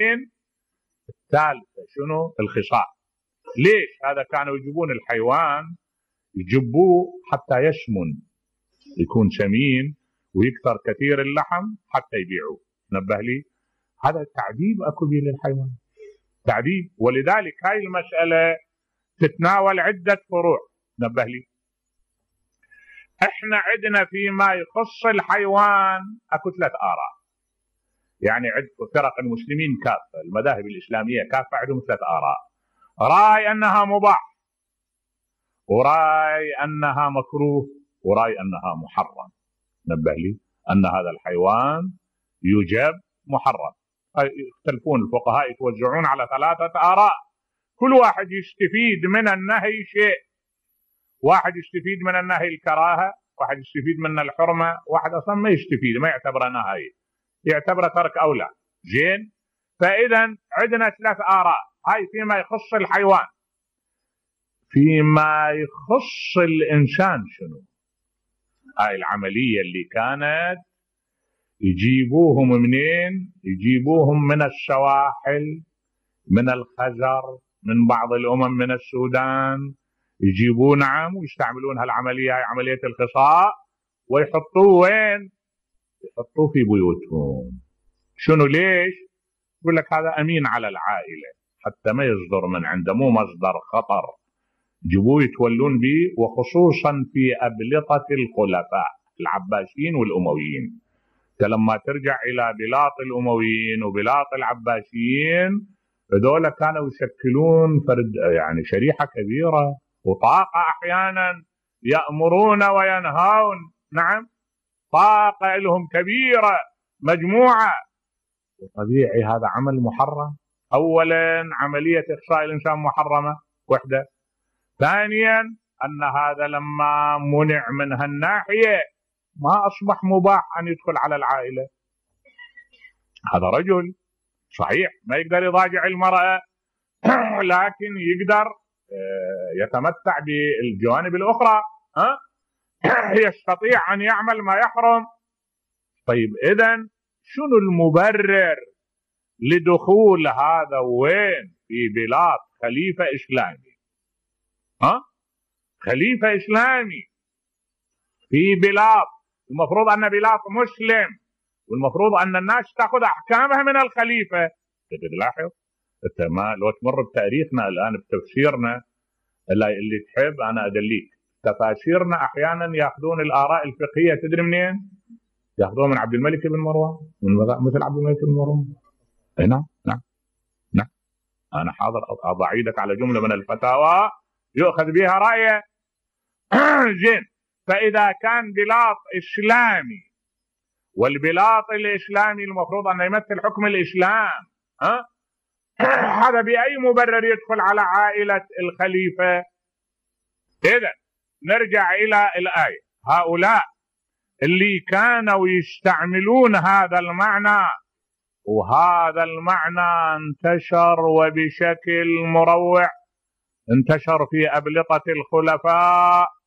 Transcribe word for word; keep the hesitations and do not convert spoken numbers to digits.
الثالثة شنو؟ الخصاء. ليش؟ هذا كانوا يجيبون الحيوان يجبوه حتى يسمن، يكون سمين ويكثر كثير اللحم حتى يبيعوه. نبه لي، هذا تعذيب اكو به للحيوان، تعذيب. ولذلك هاي المسألة تتناول عدة فروع. نبه لي، احنا عندنا فيما يخص الحيوان اكو ثلاث آراء. يعني عند فرق المسلمين كافة، المذاهب الإسلامية كافة عندهم ثلاث آراء. رأي أنها مباح، ورأي أنها مكروه، ورأي أنها محرم. نبه لي أن هذا الحيوان يجب محرم. يختلفون الفقهاء، يتوزعون على ثلاثة آراء، كل واحد يستفيد من النهي شيء. واحد يستفيد من النهي الكراهة، واحد يستفيد من الحرمة، واحد أصلا ما يستفيد، ما يعتبره نهي، يعتبره ترك أولى. زين، فإذا عندنا ثلاث آراء. هاي فيما يخص الحيوان. فيما يخص الإنسان شنو؟ هاي العملية اللي كانت يجيبوهم منين؟ يجيبوهم من السواحل، من الخزر، من بعض الأمم، من السودان، يجيبوه نعم ويستعملون هالعملية، هاي عملية الخصاء، ويحطوه وين؟ يحطوه في بيوتهم. شنو ليش؟ يقول لك هذا أمين على العائلة حتى ما يصدر من عنده، مو مصدر خطر، جيبوه يتولون به. وخصوصا في أبلطة الخلفاء العباسيين والأمويين. لما ترجع إلى بلاط الأمويين وبلاط العباسيين، هذول كانوا يشكلون فرد يعني شريحة كبيرة وطاقة، أحيانا يأمرون وينهون. نعم، طاقة لهم كبيرة، مجموعة. وطبيعي هذا عمل محرم. أولا عملية إخصاء الإنسان محرمة وحدة. ثانيا أن هذا لما منع من هالناحية ما أصبح مباح أن يدخل على العائلة. هذا رجل صحيح ما يقدر يضاجع المرأة، لكن يقدر يتمتع بالجوانب الأخرى، ها؟ يستطيع أن يعمل ما يحرم. طيب إذن شنو المبرر لدخول هذا وين؟ في بلاد خليفة إسلامي، ها؟ خليفة إسلامي في بلاد المفروض أن بلاد مسلم، والمفروض أن الناس تأخذ أحكامها من الخليفة. تلاحظ أنت ما لو تمر بتاريخنا الآن بتفسيرنا اللي تحب أنا أدليك، تفاسيرنا أحيانا يأخذون الآراء الفقهية تدري منين؟ يأخذون من عبد الملك بن مروان، من مثل عبد الملك بن مروان. نعم نعم نعم، أنا حاضر أضع يدك على جملة من الفتاوى يؤخذ بها رأيه. زين، فإذا كان بلاط إسلامي، والبلاط الإسلامي المفروض أن يمثل حكم الإسلام، ها؟ هذا بأي مبرر يدخل على عائلة الخليفة؟ إذا نرجع إلى الآية. هؤلاء اللي كانوا يستعملون هذا المعنى، وهذا المعنى انتشر وبشكل مروع، انتشر في أبلطة الخلفاء